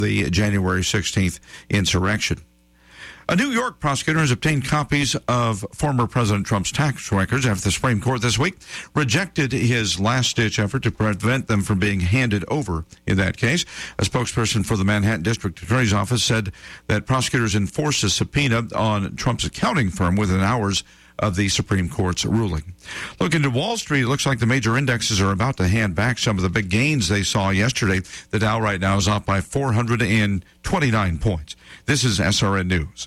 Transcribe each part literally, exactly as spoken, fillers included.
the January sixteenth insurrection. A New York prosecutor has obtained copies of former President Trump's tax records after the Supreme Court this week rejected his last-ditch effort to prevent them from being handed over in that case. A spokesperson for the Manhattan District Attorney's Office said that prosecutors enforced a subpoena on Trump's accounting firm within hours of the Supreme Court's ruling. Looking to Wall Street, it looks like the major indexes are about to hand back some of the big gains they saw yesterday. The Dow right now is up by four hundred twenty-nine points. This is S R N News.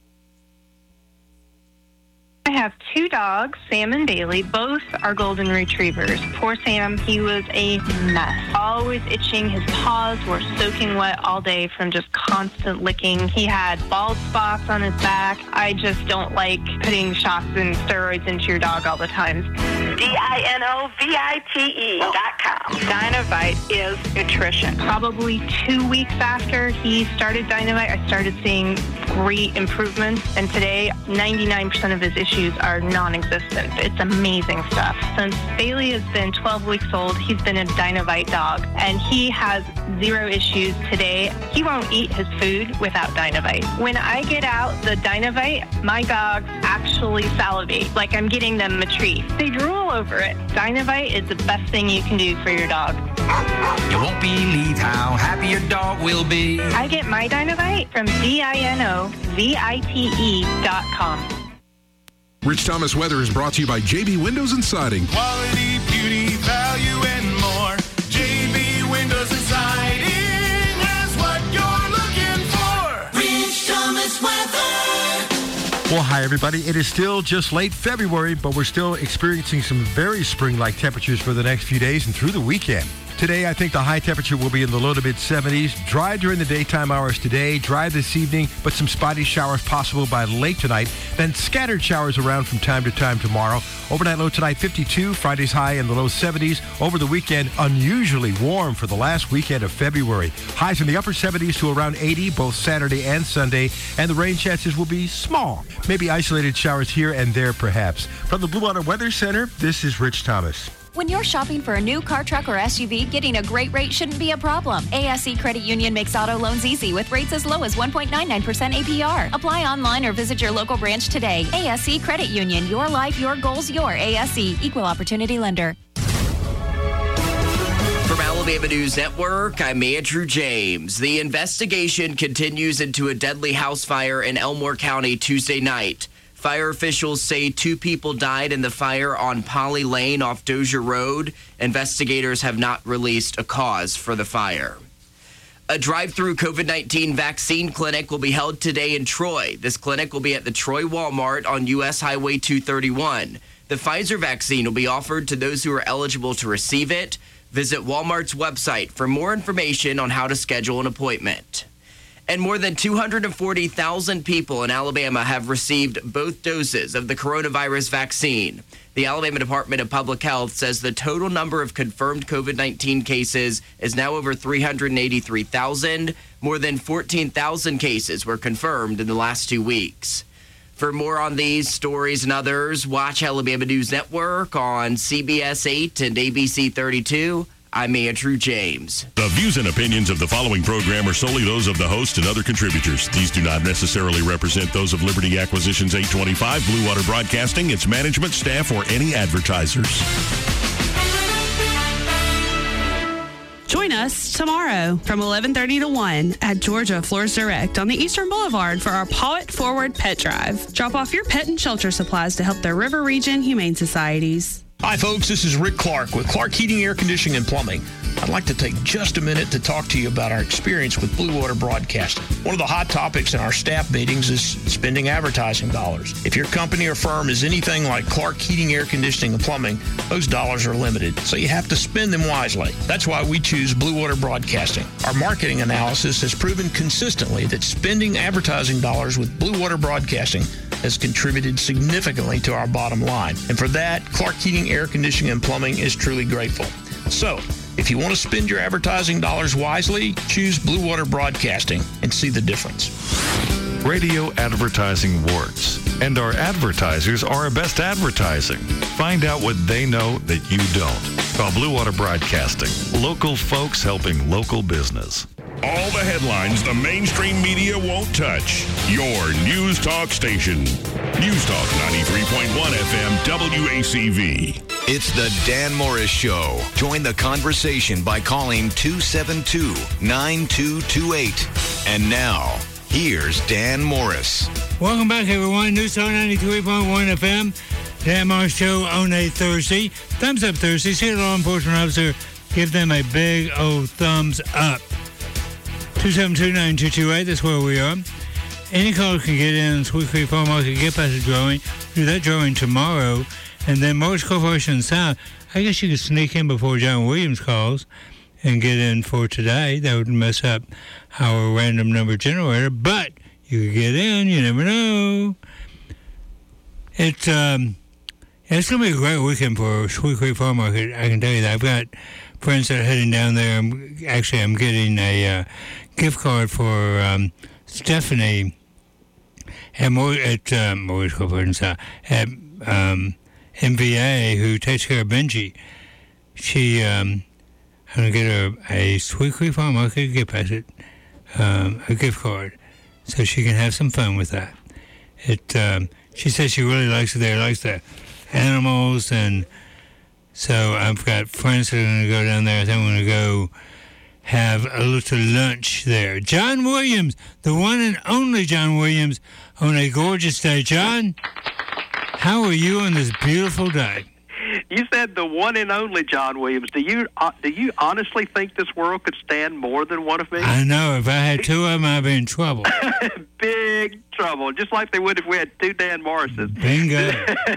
I have two dogs, Sam and Bailey. Both are golden retrievers. Poor Sam, he was a mess. Always itching. His paws were soaking wet all day from just constant licking. He had bald spots on his back. I just don't like putting shots and steroids into your dog all the time. D I N O V I T E dot com. Dynovite is nutrition. Probably two weeks after he started Dynovite, I started seeing great improvements. And today, ninety-nine percent of his issues are non-existent. It's amazing stuff. Since Bailey has been twelve weeks old, he's been a Dynovite dog, and he has zero issues today. He won't eat his food without Dynovite. When I get out the Dynovite, my dogs actually salivate, like I'm getting them a treat. They drool over it. Dynovite is the best thing you can do for your dog. You won't believe how happy your dog will be. I get my Dynovite from D I N O V I T E dot com. Rich Thomas Weather is brought to you by J B Windows and Siding. Quality, beauty, value, and more. J B Windows and Siding has what you're looking for. Rich Thomas Weather. Well, hi, everybody. It is still just late February, but we're still experiencing some very spring-like temperatures for the next few days and through the weekend. Today, I think the high temperature will be in the low to mid seventies. Dry during the daytime hours today, dry this evening, but some spotty showers possible by late tonight. Then scattered showers around from time to time tomorrow. Overnight low tonight, fifty-two. Friday's high in the low seventies. Over the weekend, unusually warm for the last weekend of February. Highs in the upper seventies to around eighty, both Saturday and Sunday. And the rain chances will be small. Maybe isolated showers here and there, perhaps. From the Blue Water Weather Center, this is Rich Thomas. When you're shopping for a new car, truck, or S U V, getting a great rate shouldn't be a problem. A S E Credit Union makes auto loans easy with rates as low as one point nine nine percent A P R. Apply online or visit your local branch today. A S E Credit Union. Your life, your goals, your A S E. Equal Opportunity Lender. From Alabama News Network, I'm Andrew James. The investigation continues into a deadly house fire in Elmore County Tuesday night. Fire officials say two people died in the fire on Polly Lane off Dozier Road. Investigators have not released a cause for the fire. A drive-through COVID nineteen vaccine clinic will be held today in Troy. This clinic will be at the Troy Walmart on U S Highway two thirty-one. The Pfizer vaccine will be offered to those who are eligible to receive it. Visit Walmart's website for more information on how to schedule an appointment. And more than two hundred forty thousand people in Alabama have received both doses of the coronavirus vaccine. The Alabama Department of Public Health says the total number of confirmed COVID nineteen cases is now over three hundred eighty-three thousand. More than fourteen thousand cases were confirmed in the last two weeks. For more on these stories and others, watch Alabama News Network on C B S eight and A B C thirty-two. I'm Andrew James. The views and opinions of the following program are solely those of the host and other contributors. These do not necessarily represent those of Liberty Acquisitions eight twenty-five, Blue Water Broadcasting, its management, staff, or any advertisers. Join us tomorrow from eleven thirty to one at Georgia Floors Direct on the Eastern Boulevard for our Paw It Forward Pet Drive. Drop off your pet and shelter supplies to help their River Region Humane Societies. Hi, folks. This is Rick Clark with Clark Heating, Air Conditioning, and Plumbing. I'd like to take just a minute to talk to you about our experience with Blue Water Broadcasting. One of the hot topics in our staff meetings is spending advertising dollars. If your company or firm is anything like Clark Heating, Air Conditioning, and Plumbing, those dollars are limited, so you have to spend them wisely. That's why we choose Blue Water Broadcasting. Our marketing analysis has proven consistently that spending advertising dollars with Blue Water Broadcasting has contributed significantly to our bottom line. And for that, Clark Heating, Air Conditioning, and Plumbing is truly grateful. So, if you want to spend your advertising dollars wisely, choose Blue Water Broadcasting and see the difference. Radio advertising works, and our advertisers are our best advertising. Find out what they know that you don't. Call Blue Water Broadcasting. Local folks helping local business. All the headlines the mainstream media won't touch. Your News Talk station. News Talk ninety-three point one F M W A C V. It's the Dan Morris Show. Join the conversation by calling two seven two, nine two two eight. And now, here's Dan Morris. Welcome back, everyone. News Talk ninety-three point one F M. Dan Morris Show on a Thursday. Thumbs up Thursday. See a law enforcement officer. Give them a big old thumbs up. two seven two, nine two two eight. That's where we are. Any caller can get in Sweet Creek Farm Market gift basket drawing. Do that drawing tomorrow. And then Morris Corporation South. I guess you could sneak in before John Williams calls and get in for today. That would mess up our random number generator. But you could get in. You never know. It's, um, it's going to be a great weekend for Sweet Creek Farm Market. I can tell you that. I've got friends that are heading down there. I'm, actually, I'm getting a uh, gift card for um, Stephanie at, Mor- at um, Morris Corporation South, at um, M V A, who takes care of Benji. She, um, I'm going to get her a Sweet Creek Farm Market gift basket, um, a gift card, so she can have some fun with that. It. Um, she says she really likes it there, likes the animals, and so I've got friends that are going to go down there. I think I'm going to go have a little lunch there. John Williams, the one and only John Williams, on a gorgeous day. John, how are you on this beautiful day? You said the one and only John Williams. Do you uh, do you honestly think this world could stand more than one of me? I know. If I had two of them, I'd be in trouble. Big trouble. Just like they would if we had two Dan Morrises. Bingo.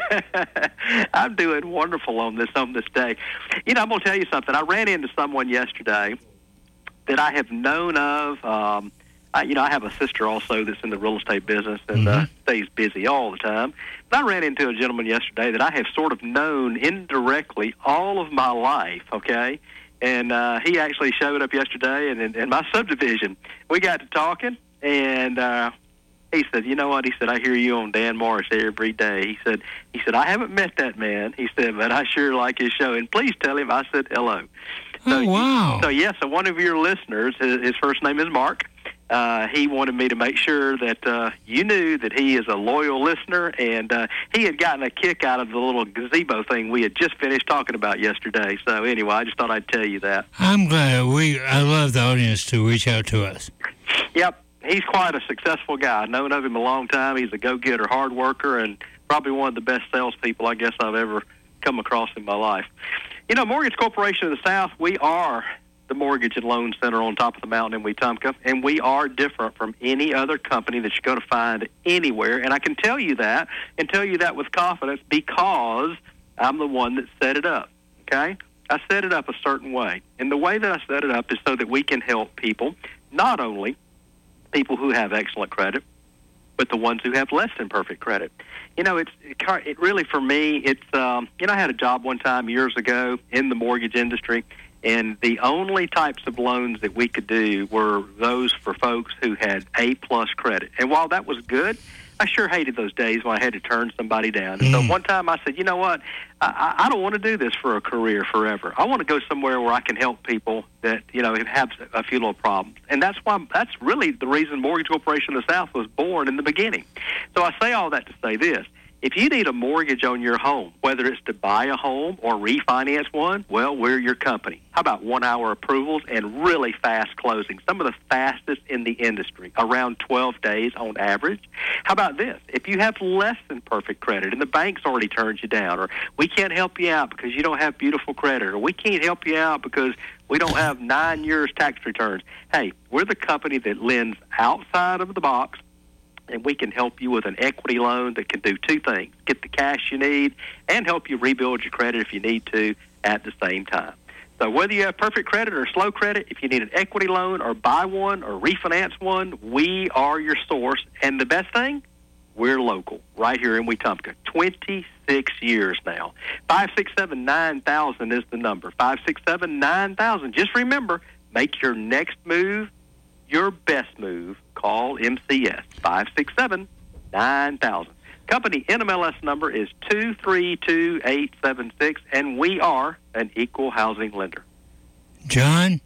I'm doing wonderful on this on this day. You know, I'm going to tell you something. I ran into someone yesterday that I have known of. Um, I, you know, I have a sister also that's in the real estate business and mm-hmm. uh, stays busy all the time. But I ran into a gentleman yesterday that I have sort of known indirectly all of my life, okay? And uh, he actually showed up yesterday in, in, in my subdivision. We got to talking, and uh, he said, you know what? He said, I hear you on Dan Morris every day. He said, he said, I haven't met that man. He said, but I sure like his show. And please tell him I said hello. So, oh, wow. So, yes, so one of your listeners, his, his first name is Mark. Uh, he wanted me to make sure that uh, you knew that he is a loyal listener, and uh, he had gotten a kick out of the little gazebo thing we had just finished talking about yesterday. So anyway, I just thought I'd tell you that. I'm glad. We I love the audience to reach out to us. Yep, he's quite a successful guy. I've known of him a long time. He's a go-getter, hard worker, and probably one of the best salespeople I guess I've ever come across in my life. You know, Mortgage Corporation of the South, we are the Mortgage and Loan Center on top of the mountain in Wetumpka, and we are different from any other company that you're going to find anywhere. And I can tell you that, and tell you that with confidence, because I'm the one that set it up, okay? I set it up a certain way, and the way that I set it up is so that we can help people, not only people who have excellent credit, but the ones who have less than perfect credit. You know, it's it, it really, for me, it's, um, you know, I had a job one time years ago in the mortgage industry, and the only types of loans that we could do were those for folks who had A-plus credit. And while that was good, I sure hated those days when I had to turn somebody down. And mm. so one time I said, you know what, I, I don't want to do this for a career forever. I want to go somewhere where I can help people that, you know, have a few little problems. And that's why that's really the reason Mortgage Corporation of the South was born in the beginning. So I say all that to say this. If you need a mortgage on your home, whether it's to buy a home or refinance one, well, we're your company. How about one-hour approvals and really fast closing? Some of the fastest in the industry, around twelve days on average. How about this? If you have less than perfect credit and the bank's already turned you down, or we can't help you out because you don't have beautiful credit, or we can't help you out because we don't have nine years tax returns. Hey, we're the company that lends outside of the box, and we can help you with an equity loan that can do two things: get the cash you need and help you rebuild your credit if you need to at the same time. So whether you have perfect credit or slow credit, if you need an equity loan or buy one or refinance one, we are your source. And the best thing, we're local, right here in Wetumpka. twenty-six years now. five six seven, nine thousand is the number. five six seven, nine thousand. Just remember, make your next move your best move. Call M C S, five six seven, nine thousand. Company N M L S number is two three two eight seven six, and we are an equal housing lender. John?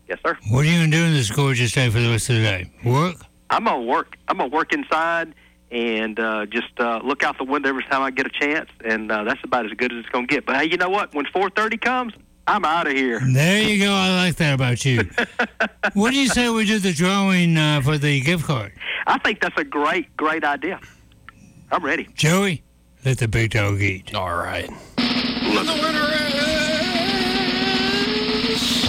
Yes, sir. What are you going to do in this gorgeous day for the rest of the day? Work? I'm gonna work. I'm gonna work inside and uh, just uh, look out the window every time I get a chance, and uh, that's about as good as it's gonna get. But hey, you know what? When four thirty comes, I'm out of here. There you go. I like that about you. What do you say we do the drawing uh, for the gift card? I think that's a great, great idea. I'm ready. Joey, let the big dog eat. All right. And the winner is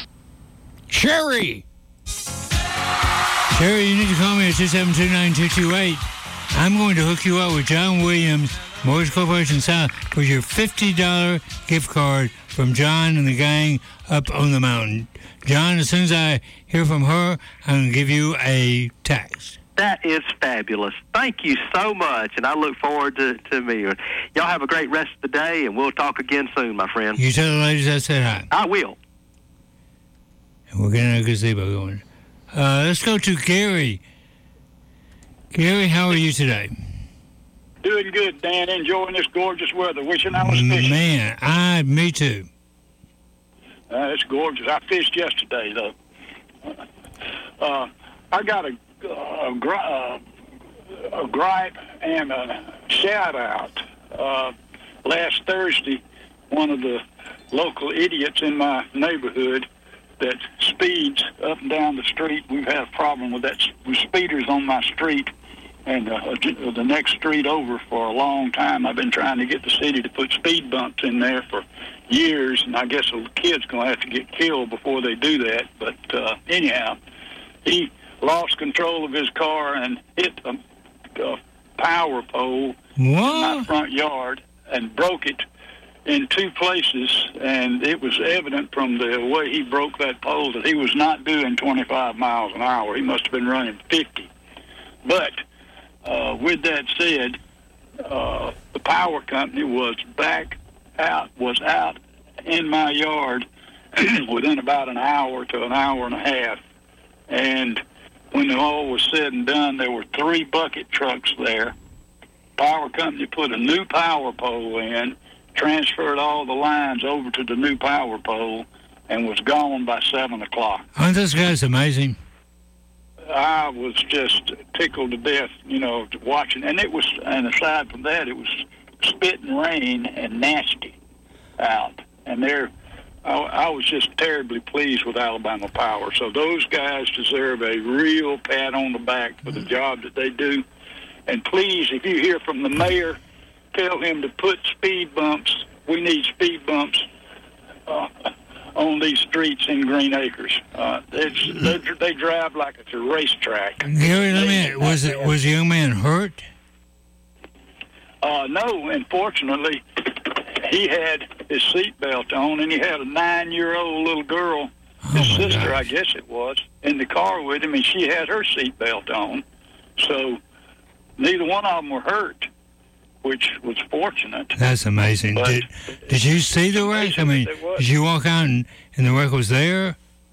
Sherry. Sherry, you need to call me at two seven two, nine two two eight. I'm going to hook you up with John Williams, Mortgage Corporation South, for your fifty dollars gift card from John and the gang up on the mountain. John, as soon as I hear from her, I'm going to give you a text. That is fabulous. Thank you so much, and I look forward to, to meeting you. Y'all have a great rest of the day, and we'll talk again soon, my friend. You tell the ladies I said hi. I will. And we're getting a gazebo going. Uh, let's go to Gary. Gary, how are you today? Doing good, Dan. Enjoying this gorgeous weather. Wishing I was fishing. Man, I, me too. Uh, it's gorgeous. I fished yesterday, though. Uh, I got a, a, gri- uh, a gripe and a shout-out. Uh, last Thursday, one of the local idiots in my neighborhood that speeds up and down the street. We've had a problem with that with speeders on my street and uh, the next street over for a long time. I've been trying to get the city to put speed bumps in there for years, and I guess the kid's going to have to get killed before they do that. But uh, anyhow, he lost control of his car and hit a, a power pole what? in my front yard and broke it in two places, and it was evident from the way he broke that pole that he was not doing twenty-five miles an hour. He must have been running fifty. But uh, with that said, uh, the power company was back out, was out in my yard within about an hour to an hour and a half. And when all was said and done, there were three bucket trucks there. Power company put a new power pole in, transferred all the lines over to the new power pole, and was gone by seven o'clock. Aren't those guys amazing? I was just tickled to death, you know, watching. And it was, and aside from that, it was spitting rain and nasty out. And there, I, I was just terribly pleased with Alabama Power. So those guys deserve a real pat on the back for the job that they do. And please, if you hear from the mayor, tell him to put speed bumps. We need speed bumps uh, on these streets in Green Acres. Uh, it's, they, they drive like it's a racetrack. Gary, let me ask, was it was the young man hurt? Uh, no, unfortunately, he had his seatbelt on, and he had a nine-year-old little girl, his oh sister, gosh. I guess it was, in the car with him, and she had her seatbelt on. So neither one of them were hurt, which was fortunate. That's amazing. But Did, did you see the wreck? I mean, did you walk out and, and the wreck was there?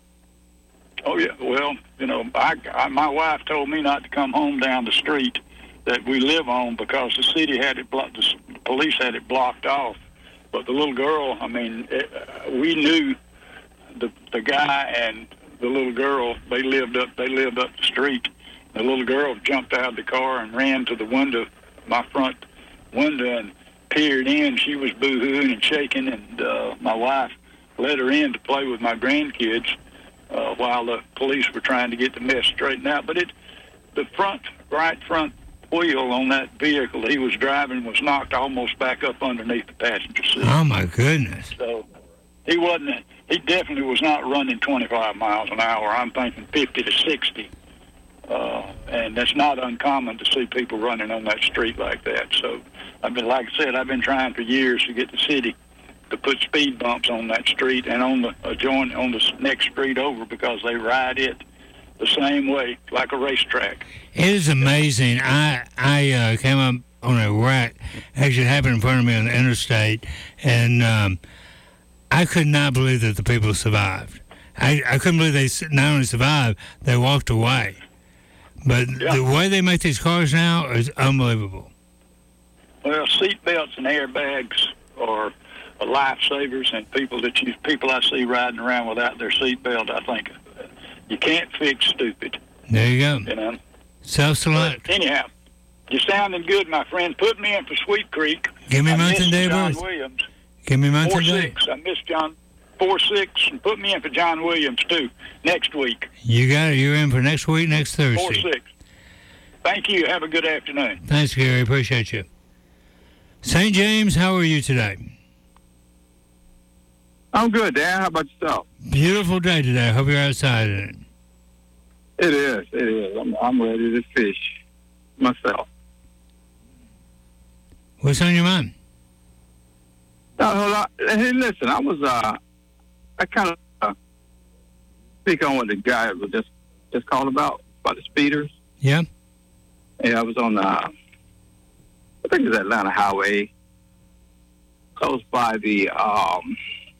Oh, yeah. Well, you know, I, I, my wife told me not to come home down the street that we live on because the city had it blocked, the police had it blocked off. But the little girl, I mean, it, uh, we knew the the guy and the little girl. They lived up. They lived up the street. The little girl jumped out of the car and ran to the window, my front window, and peered in. She was boo-hooing and shaking, and uh, my wife let her in to play with my grandkids uh, while the police were trying to get the mess straightened out. But it, the front, right front wheel on that vehicle he was driving was knocked almost back up underneath the passenger seat. Oh, my goodness. So he wasn't, he definitely was not running twenty-five miles an hour. I'm thinking fifty to sixty. Uh, and that's not uncommon to see people running on that street like that. So, I've been, like I said, I've been trying for years to get the city to put speed bumps on that street and on the adjoining on the next street over because they ride it the same way, like a racetrack. It is amazing. I I uh, came up on a wreck. Actually, it happened in front of me on the interstate, and um, I could not believe that the people survived. I, I couldn't believe they not only survived, they walked away. But yeah. The way they make these cars now is unbelievable. Well, seat belts and airbags are are lifesavers, and people that you people I see riding around without their seatbelt. I think uh, you can't fix stupid. There you go. You know. Self-select. But anyhow, you're sounding good, my friend. Put me in for Sweet Creek. Give me I month and missed day of John birth. Williams. Give me month Four and day. six. I missed John. Four six, and put me in for John Williams too next week. You got it. You're in for next week, next Thursday. Four six. Thank you. Have a good afternoon. Thanks, Gary. Appreciate you. Saint James, how are you today? I'm good, Dan. How about yourself? Beautiful day today. I hope you're outside in it. It is. It is. I'm, I'm ready to fish myself. What's on your mind? Uh, hey, listen, I was, uh, I kind of uh, speak on what the guy was just, just called about, about the speeders. Yeah. Yeah, I was on, uh, I think it was Atlanta Highway, close by the, um,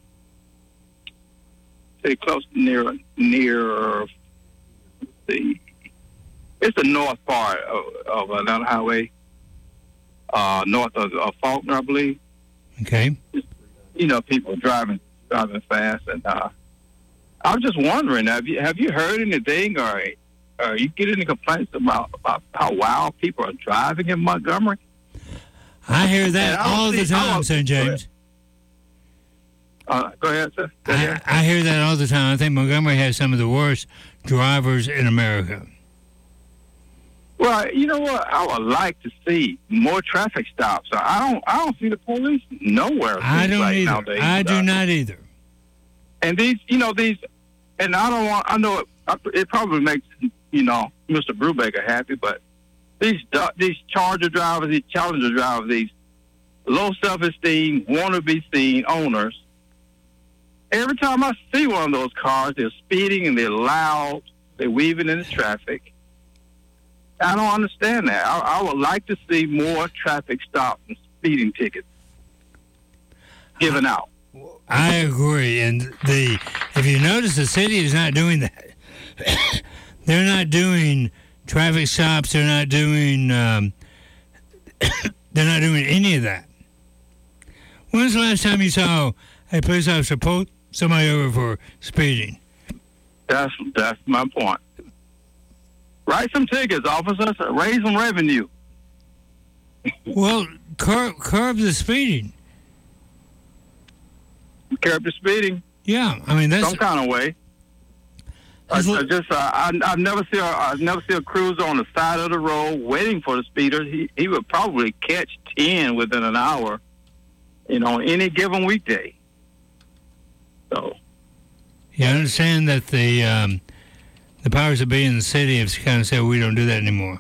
say close near, near the, it's the north part of, of Atlanta Highway, uh, north of, of Faulkner, I believe. Okay. You know, people driving driving fast, and uh, I was just wondering, have you have you heard anything, or are you getting any complaints about, about how wild people are driving in Montgomery? I hear that I all see, the time, Saint James. Uh, go ahead, sir. Go I, ahead. I hear that all the time. I think Montgomery has some of the worst drivers in America. Well, you know what? I would like to see more traffic stops. I don't. I don't see the police nowhere. I don't like either. Nowadays. I do Uh, not either. And these, you know, these, and I don't want. I know it. It probably makes you know Mister Brubaker happy, but these these Charger drivers, these Challenger drivers, these low self-esteem, want to be seen owners. Every time I see one of those cars, they're speeding and they're loud. They're weaving into traffic. I don't understand that. I, I would like to see more traffic stops and speeding tickets given out. I agree. And the if you notice, the city is not doing that. They're not doing traffic stops. They're not doing. Um, they're not doing any of that. When's the last time you saw a police officer pull somebody over for speeding? That's that's my point. Write some tickets, officers. Raise some revenue. Well, curb, curb the speeding. Curb the speeding. Yeah, I mean that's some kind of way. I, I just uh, I I never see a, I never see a cruiser on the side of the road waiting for the speeders. He he would probably catch ten within an hour, you know, any given weekday. So. Yeah, I understand that the. Um, The powers that be in the city have kind of said we don't do that anymore.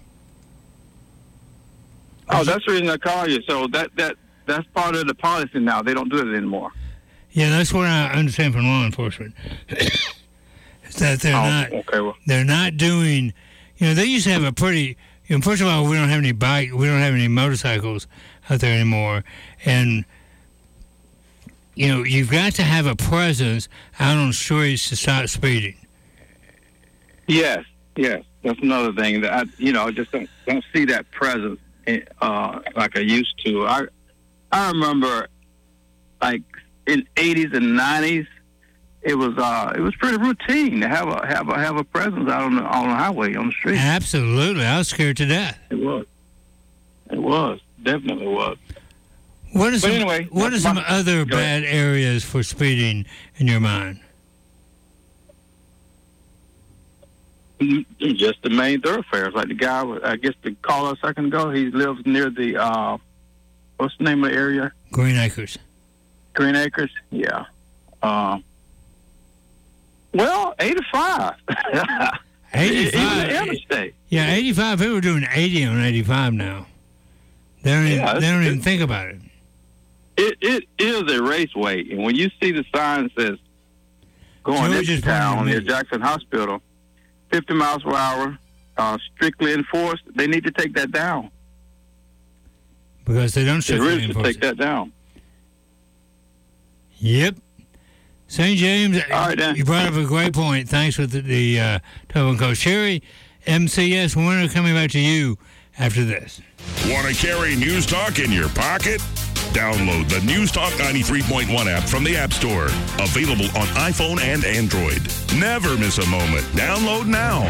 Oh, that's the reason I call you. So that that that's part of the policy now. They don't do it anymore. Yeah, that's what I understand from law enforcement. Is that they're oh, not okay, well. they're not doing. You know, they used to have a pretty. You know, first of all, we don't have any bike, we don't have any motorcycles out there anymore, and you know, you've got to have a presence out on the streets to stop speeding. Yes, yes, that's another thing that I, you know, just don't don't see that presence uh, like I used to. I I remember, like in eighties and nineties, it was uh it was pretty routine to have a have a have a presence out on the on the highway on the street. Absolutely, I was scared to death. It was, it was definitely was. What are but some anyway, What are some my, other bad ahead. areas for speeding in your mind? Just the main thoroughfares, like the guy, I guess the caller a second ago, he lives near the, uh, what's the name of the area? Green Acres. Green Acres, yeah. Uh, well, eighty-five. eighty-five. Even the interstate. Yeah, eighty-five. People are doing eighty on eighty-five now. They don't even, Yeah, they don't even think about it. It It is a raceway, and when you see the sign that says going George is into town pointing near at me. Jackson Hospital, fifty miles per hour, uh, strictly enforced, they need to take that down. Because they don't They strictly really should enforce take it. that down. Yep. Saint James, All right, Dan. you brought up a great point. Thanks for the, the uh, telephone call. Sherry, M C S winner, coming back to you after this. Want to carry news talk in your pocket? Download the News Talk ninety-three point one app from the App Store. Available on iPhone and Android. Never miss a moment. Download now.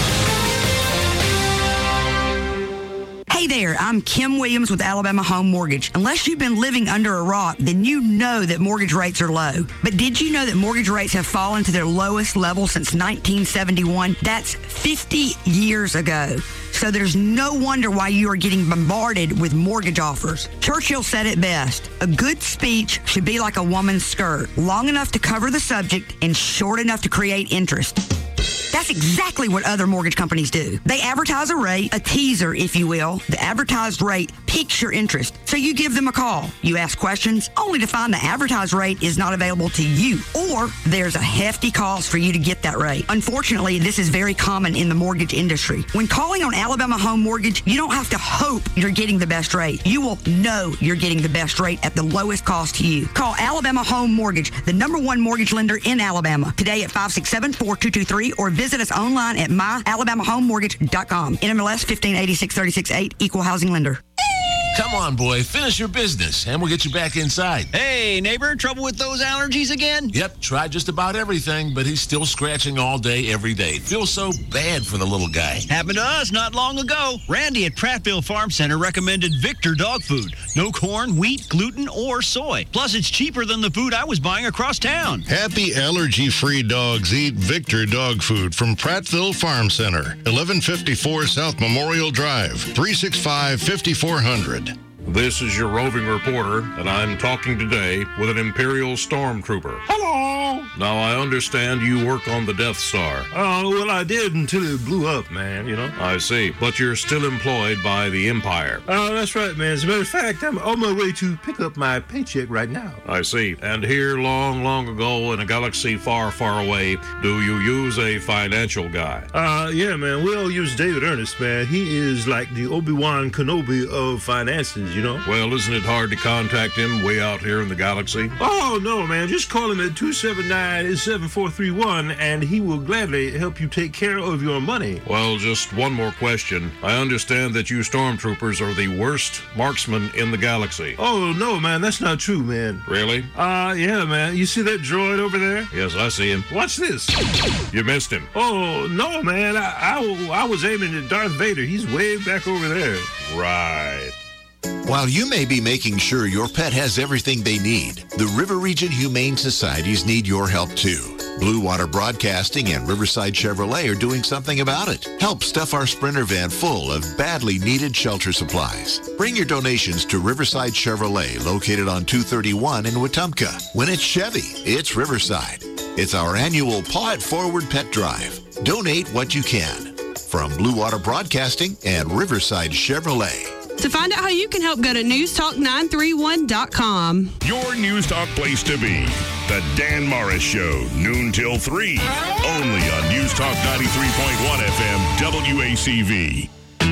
Hey there, I'm Kim Williams with Alabama Home Mortgage. Unless you've been living under a rock, then you know that mortgage rates are low. But did you know that mortgage rates have fallen to their lowest level since nineteen seventy-one? That's fifty years ago. So there's no wonder why you are getting bombarded with mortgage offers. Churchill said it best. A good speech should be like a woman's skirt, long enough to cover the subject and short enough to create interest. That's exactly what other mortgage companies do. They advertise a rate, a teaser, if you will. The advertised rate piques your interest, so you give them a call. You ask questions, only to find the advertised rate is not available to you, or there's a hefty cost for you to get that rate. Unfortunately, this is very common in the mortgage industry. When calling on Alabama Home Mortgage, you don't have to hope you're getting the best rate. You will know you're getting the best rate at the lowest cost to you. Call Alabama Home Mortgage, the number one mortgage lender in Alabama, today at five six seven, four two two three, or visit us online at my alabama home mortgage dot com. N M L S fifteen eighty-six thirty-six eight, Equal Housing Lender. Come on, boy. Finish your business, and we'll get you back inside. Hey, neighbor, trouble with those allergies again? Yep, tried just about everything, but he's still scratching all day, every day. Feels so bad for the little guy. Happened to us not long ago. Randy at Prattville Farm Center recommended Victor dog food. No corn, wheat, gluten, or soy. Plus, it's cheaper than the food I was buying across town. Happy allergy-free dogs eat Victor dog food from Prattville Farm Center, eleven fifty-four South Memorial Drive, three six five, five four zero zero. This is your roving reporter, and I'm talking today with an Imperial Stormtrooper. Hello! Now, I understand you work on the Death Star. Oh, well, I did until it blew up, man, you know? I see. But you're still employed by the Empire. Oh, that's right, man. As a matter of fact, I'm on my way to pick up my paycheck right now. I see. And here, long, long ago, in a galaxy far, far away, do you use a financial guy? Uh, yeah, man. We all use David Ernest, man. He is like the Obi-Wan Kenobi of finances, you know? Well, isn't it hard to contact him way out here in the galaxy? Oh, no, man. Just call him at two seven nine, seven four three one, and he will gladly help you take care of your money. Well, just one more question. I understand that you stormtroopers are the worst marksmen in the galaxy. Oh, no, man. That's not true, man. Really? Uh, yeah, man. You see that droid over there? Yes, I see him. Watch this. You missed him. Oh, no, man. I, I, I was aiming at Darth Vader. He's way back over there. Right. While you may be making sure your pet has everything they need, the River Region Humane Societies need your help too. Blue Water Broadcasting and Riverside Chevrolet are doing something about it. Help stuff our Sprinter van full of badly needed shelter supplies. Bring your donations to Riverside Chevrolet, located on two thirty-one in Wetumpka. When it's Chevy, it's Riverside. It's our annual Paw It Forward Pet Drive. Donate what you can. From Blue Water Broadcasting and Riverside Chevrolet. To find out how you can help, go to news talk nine three one dot com. Your News Talk place to be. The Dan Morris Show, noon till three. Only on News Talk ninety-three point one F M, W A C V.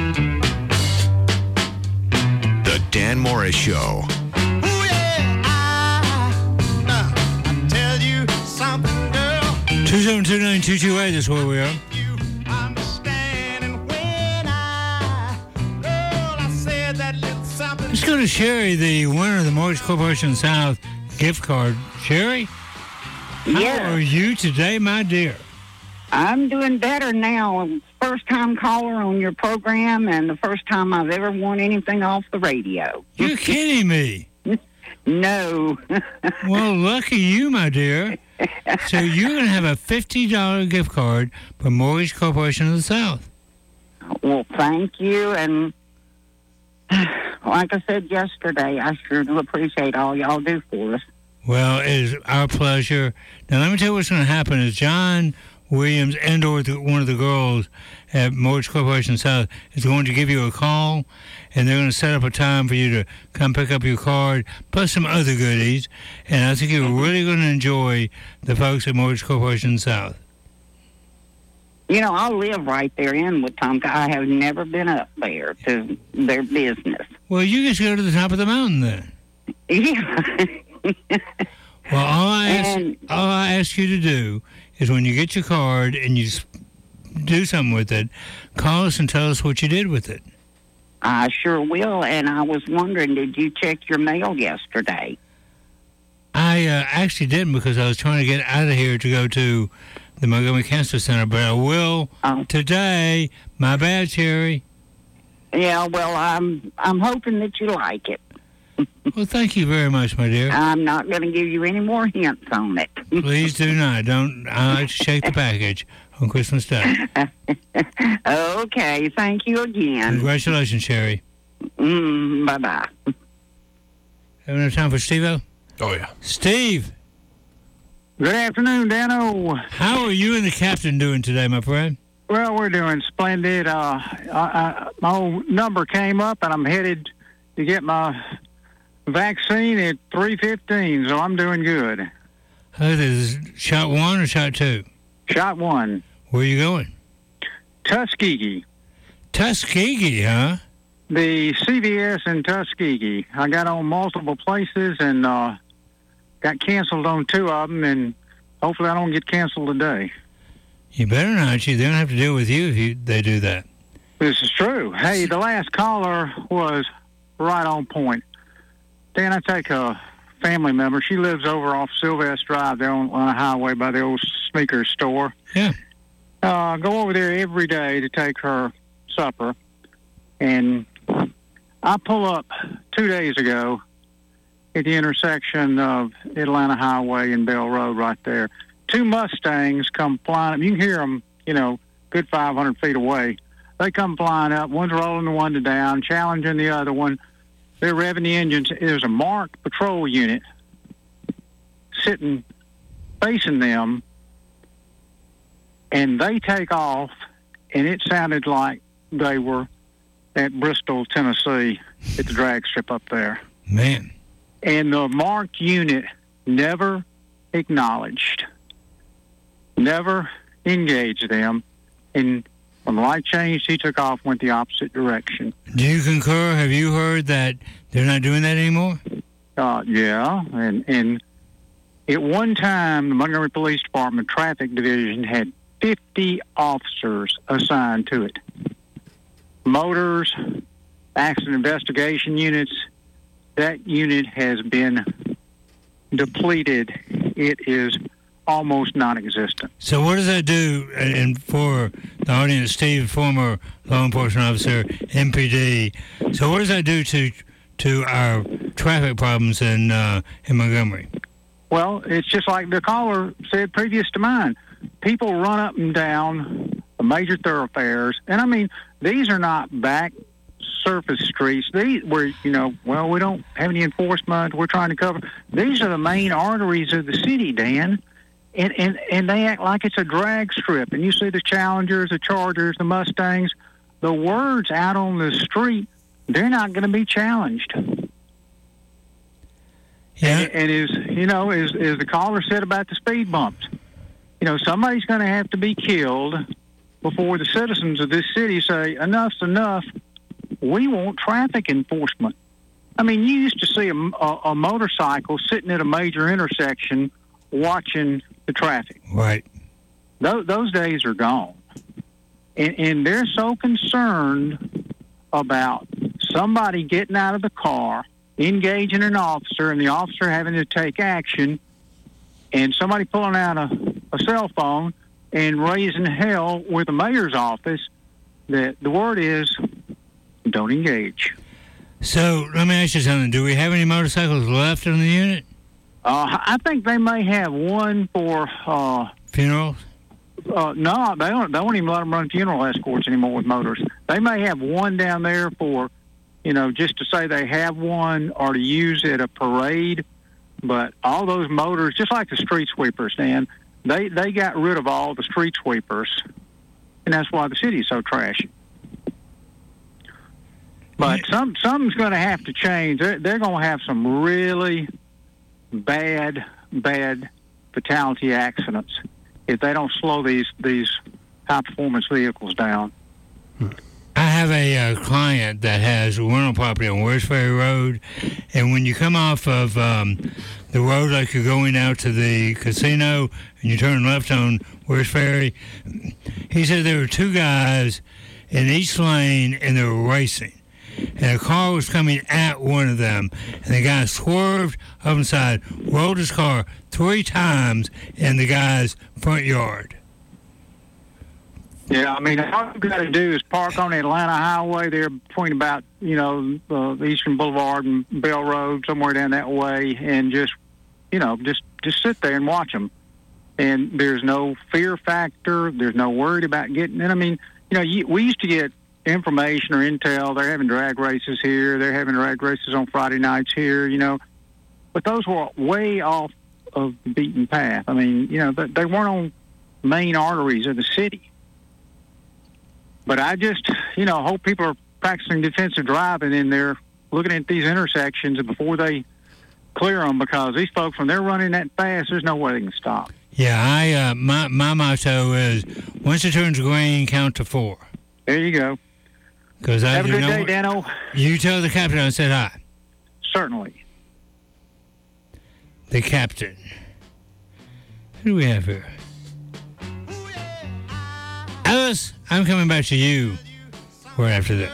The Dan Morris Show. two seven two nine two two eight is where we are. Let's go to Sherry, the winner of the Mortgage Corporation South gift card. Sherry, how Yeah. are you today, my dear? I'm doing better now. First time caller on your program, and the first time I've ever won anything off the radio. You're kidding me. No. Well, lucky you, my dear. So you're going to have a fifty dollars gift card from Mortgage Corporation of the South. Well, thank you, and like I said yesterday, I sure do appreciate all y'all do for us. Well, it is our pleasure. Now, let me tell you what's going to happen is John Williams and or the, one of the girls at Mortgage Corporation South is going to give you a call, and they're going to set up a time for you to come pick up your card, plus some other goodies. And I think you're really going to enjoy the folks at Mortgage Corporation South. You know, I live right there in Wetumpka. I have never been up there to their business. Well, you just go to the top of the mountain then. Yeah. Well, all I, ask, And- all I ask you to do is when you get your card and you s- do something with it, call us and tell us what you did with it. I sure will. And I was wondering, did you check your mail yesterday? I uh, actually didn't because I was trying to get out of here to go to the Montgomery Cancer Center, but I will Oh. today. My bad, Cherry. Yeah, well, I'm I'm hoping that you like it. Well, thank you very much, my dear. I'm not going to give you any more hints on it. Please do not. Don't. I like to shake the package on Christmas Day. Okay, thank you again. Congratulations, Cherry. Mm, bye-bye. Have enough time for Steve-O? Oh, yeah. Steve. Good afternoon, Dano. How are you and the captain doing today, my friend? Well, we're doing splendid. Uh, I, I, my old number came up, and I'm headed to get my vaccine at three fifteen, so I'm doing good. How is this, shot one or shot two? Shot one. Where are you going? Tuskegee. Tuskegee, huh? The C V S in Tuskegee. I got on multiple places and uh, got canceled on two of them, and hopefully I don't get canceled today. You better not. You. They don't have to deal with you if you, they do that. This is true. Hey, the last caller was right on point. Dan, I take a family member. She lives over off Sylvester Drive there on, on a highway by the old sneaker store. Yeah. Uh, go over there every day to take her supper. And I pull up two days ago at the intersection of Atlanta Highway and Bell Road right there. Two Mustangs come flying up. You can hear them, you know, good five hundred feet away. They come flying up. One's rolling the one to down, challenging the other one. They're revving the engines. There's a marked patrol unit sitting facing them, and they take off, and it sounded like they were at Bristol, Tennessee, at the drag strip up there. Man. And the marked unit never acknowledged, never engaged them, and when the light changed, he took off, went the opposite direction. Do you concur? Have you heard that they're not doing that anymore? Uh, yeah, and and at one time, the Montgomery Police Department Traffic Division had fifty officers assigned to it. Motors, accident investigation units, that unit has been depleted. It is almost non-existent. So what does that do? And for the audience, Steve, former law enforcement officer, M P D. So what does that do to to our traffic problems in uh, in Montgomery? Well, it's just like the caller said previous to mine. People run up and down the major thoroughfares, and I mean, these are not back surface streets. These where, you know, well, we don't have any enforcement. We're trying to cover. These are the main arteries of the city, Dan. And, and and they act like it's a drag strip. And you see the Challengers, the Chargers, the Mustangs. The words out on the street, they're not going to be challenged. Yeah. And, and as you know, as, as the caller said about the speed bumps, you know, somebody's going to have to be killed before the citizens of this city say, enough's enough. We want traffic enforcement. I mean, you used to see a, a, a motorcycle sitting at a major intersection watching the traffic. Right. Those, those days are gone. And, and they're so concerned about somebody getting out of the car, engaging an officer, and the officer having to take action, and somebody pulling out a, a cell phone and raising hell with the mayor's office, that the word is, don't engage. So let me ask you something. Do we have any motorcycles left in the unit? Uh, I think they may have one for uh, funerals. Uh, no, they don't. They won't even let them run funeral escorts anymore with motors. They may have one down there for, you know, just to say they have one or to use at a parade. But all those motors, just like the street sweepers, Dan, they they got rid of all the street sweepers, and that's why the city's so trashy. But some something's going to have to change. They're, they're going to have some really bad, bad fatality accidents if they don't slow these these high-performance vehicles down. I have a uh, client that has rental property on West Ferry Road, and when you come off of um, the road like you're going out to the casino and you turn left on West Ferry, he said there were two guys in each lane and they were racing. and a car was coming at one of them, and the guy swerved up inside, rolled his car three times in the guy's front yard. Yeah, I mean, all you've got to do is park on the Atlanta Highway there between about, you know, uh, the Eastern Boulevard and Bell Road, somewhere down that way, and just, you know, just, just sit there and watch them. And there's no fear factor. There's no worry about getting in. I mean, you know, you, we used to get information or intel. They're having drag races here. They're having drag races on Friday nights here, you know. But those were way off of the beaten path. I mean, you know, they weren't on main arteries of the city. But I just, you know, hope people are practicing defensive driving and they're looking at these intersections before they clear them, because these folks, when they're running that fast, there's no way they can stop. Yeah, I uh, my my motto is once it turns green, count to four. There you go. Because Have I a good know, day, Dano. You tell the captain I said hi. Certainly. The captain. Who do we have here? Alice, I'm coming back to you right after this.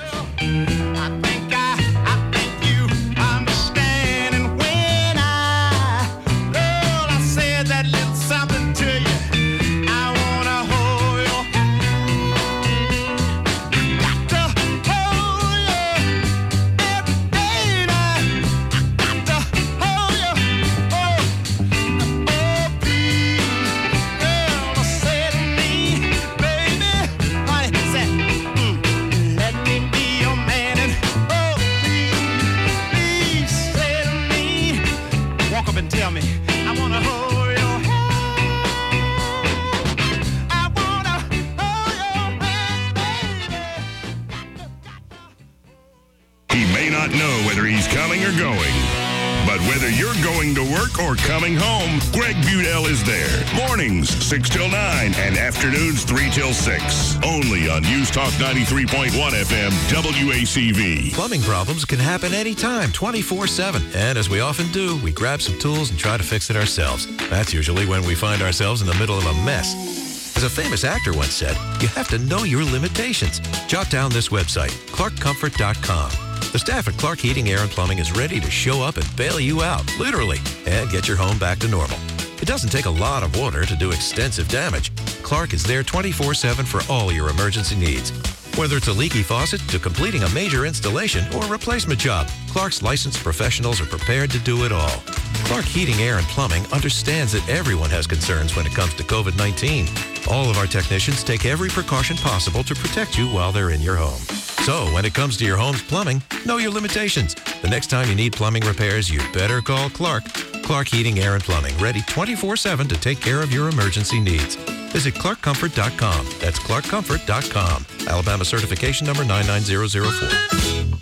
Coming or going. But whether you're going to work or coming home, Greg Budell is there. Mornings, six till nine, and afternoons, three till six. Only on News Talk ninety-three point one F M, W A C V. Plumbing problems can happen anytime, twenty-four seven. And as we often do, we grab some tools and try to fix it ourselves. That's usually when we find ourselves in the middle of a mess. As a famous actor once said, you have to know your limitations. Jot down this website, clark comfort dot com. The staff at Clark Heating, Air, and Plumbing is ready to show up and bail you out, literally, and get your home back to normal. It doesn't take a lot of water to do extensive damage. Clark is there twenty-four seven for all your emergency needs. Whether it's a leaky faucet to completing a major installation or a replacement job, Clark's licensed professionals are prepared to do it all. Clark Heating, Air, and Plumbing understands that everyone has concerns when it comes to covid nineteen. All of our technicians take every precaution possible to protect you while they're in your home. So when it comes to your home's plumbing, know your limitations. The next time you need plumbing repairs, you better call Clark. Clark Heating, Air, and Plumbing, ready twenty-four seven to take care of your emergency needs. Visit clark comfort dot com. That's clark comfort dot com. Alabama certification number nine nine zero zero four.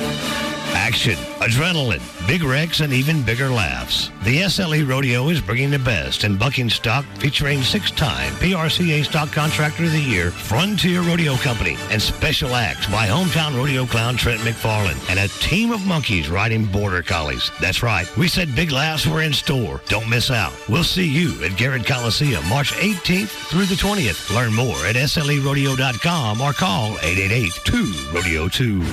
Action, adrenaline, big wrecks, and even bigger laughs. The S L E Rodeo is bringing the best in bucking stock, featuring six-time P R C A Stock Contractor of the Year, Frontier Rodeo Company, and special acts by hometown rodeo clown Trent McFarland, and a team of monkeys riding border collies. That's right, we said big laughs were in store. Don't miss out. We'll see you at Garrett Coliseum, March eighteenth through the twentieth. Learn more at S L E rodeo dot com or call eight eight eight, two, rodeo two.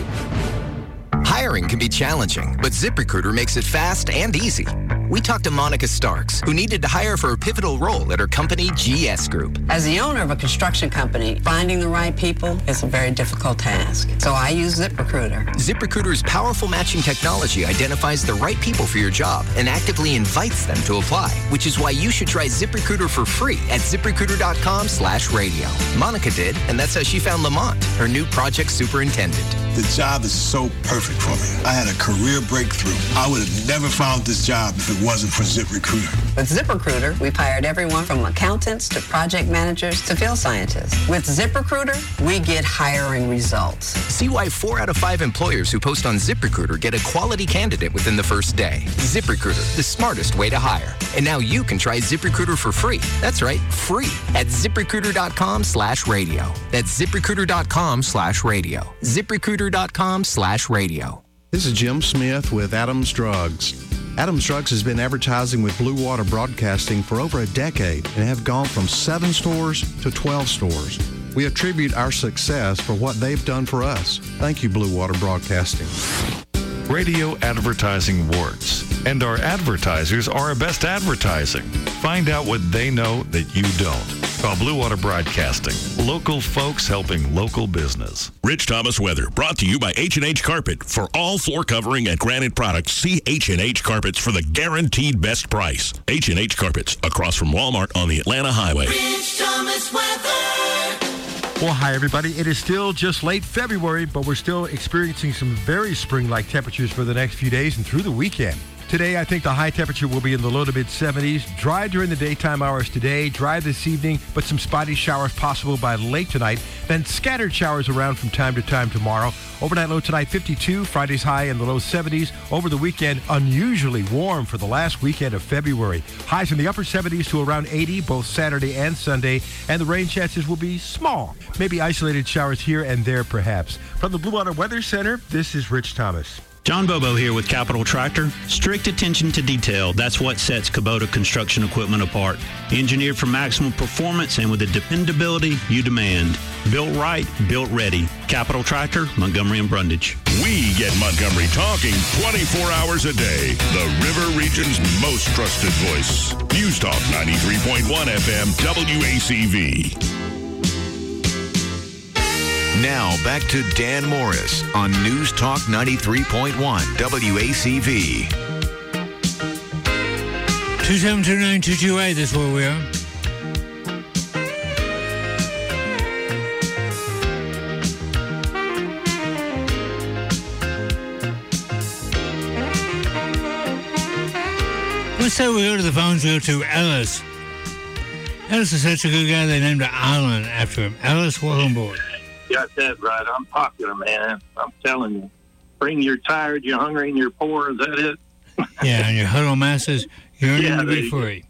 Hiring can be challenging, but ZipRecruiter makes it fast and easy. We talked to Monica Starks, who needed to hire for a pivotal role at her company, G S Group. As the owner of a construction company, finding the right people is a very difficult task. So I use ZipRecruiter. ZipRecruiter's powerful matching technology identifies the right people for your job and actively invites them to apply, which is why you should try ZipRecruiter for free at ziprecruiter dot com slash radio. Monica did, and that's how she found Lamont, her new project superintendent. The job is so perfect for me. I had a career breakthrough. I would have never found this job if it wasn't for ZipRecruiter. With ZipRecruiter, we've hired everyone from accountants to project managers to field scientists. With ZipRecruiter, we get hiring results. See why four out of five employers who post on ZipRecruiter get a quality candidate within the first day. ZipRecruiter, the smartest way to hire. And now you can try ZipRecruiter for free. That's right, free at ziprecruiter dot com slash radio. That's ziprecruiter dot com slash radio. ziprecruiter dot com slash radio. This is Jim Smith with Adams Drugs. Adams Drugs has been advertising with Blue Water Broadcasting for over a decade and have gone from seven stores to twelve stores. We attribute our success for what they've done for us. Thank you, Blue Water Broadcasting. Radio advertising works, and our advertisers are our best advertising. Find out what they know that you don't. Call Blue Water Broadcasting. Local folks helping local business. Rich Thomas weather brought to you by H and H Carpet. For all floor covering and granite products, see H and H Carpets for the guaranteed best price. H and H Carpets, across from Walmart on the Atlanta Highway. Rich Thomas weather. Well, hi, everybody. It is still just late February, but we're still experiencing some very spring-like temperatures for the next few days and through the weekend. Today, I think the high temperature will be in the low to mid-seventies. Dry during the daytime hours today, dry this evening, but some spotty showers possible by late tonight. Then scattered showers around from time to time tomorrow. Overnight low tonight, fifty-two. Friday's high in the low seventies. Over the weekend, unusually warm for the last weekend of February. Highs in the upper seventies to around eighty, both Saturday and Sunday. And the rain chances will be small. Maybe isolated showers here and there, perhaps. From the Blue Water Weather Center, this is Rich Thomas. John Bobo here with Capital Tractor. Strict attention to detail. That's what sets Kubota construction equipment apart. Engineered for maximum performance and with the dependability you demand. Built right, built ready. Capital Tractor, Montgomery and Brundage. We get Montgomery talking twenty-four hours a day. The River Region's most trusted voice. News Talk ninety-three point one F M W A C V. Now back to Dan Morris on News Talk ninety-three point one W A C V. two seven two nine two two eight, that's where we are. Let's say we go to the phones, we go to Ellis. Ellis is such a good guy, they named an island after him. Ellis, welcome aboard. Got that right. I'm popular, man. I'm telling you. Bring your tired, you're hungry, and you're poor. Is that it? Yeah, and your huddle masses, you're earning Yeah, to be they- free.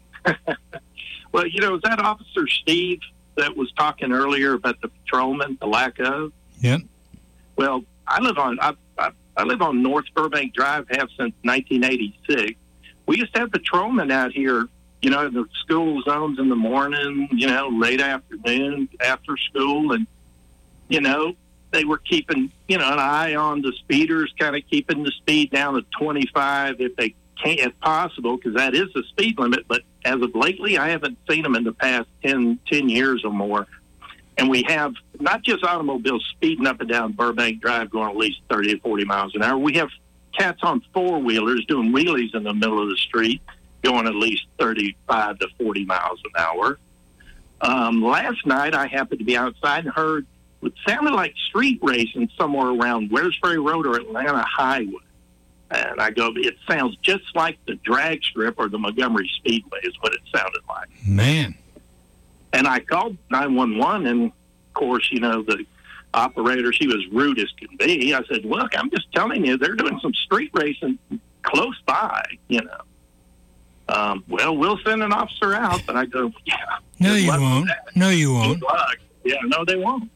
Well, you know, is that Officer Steve that was talking earlier about the patrolman, the lack of? Yep. Well, I live on I, I, I live on North Burbank Drive, have since nineteen eighty-six. We used to have patrolmen out here, you know, in the school zones in the morning, you know, late afternoon, after school, and you know, they were keeping, you know, an eye on the speeders, kind of keeping the speed down to twenty-five if they can, if possible, because that is the speed limit. But as of lately, I haven't seen them in the past ten, ten years or more. And we have not just automobiles speeding up and down Burbank Drive going at least thirty to forty miles an hour. We have cats on four-wheelers doing wheelies in the middle of the street going at least thirty-five to forty miles an hour. Um, last night, I happened to be outside and heard it sounded like street racing somewhere around Wares Ferry Road or Atlanta Highway. And I go, it sounds just like the drag strip or the Montgomery Speedway is what it sounded like. Man. And I called nine one one, and, of course, you know, the operator, she was rude as can be. I said, look, I'm just telling you, they're doing some street racing close by, you know. Um, well, we'll send an officer out. But I go, yeah. No, good you luck with won't. that. No, you won't. Good luck. Yeah, no, they won't.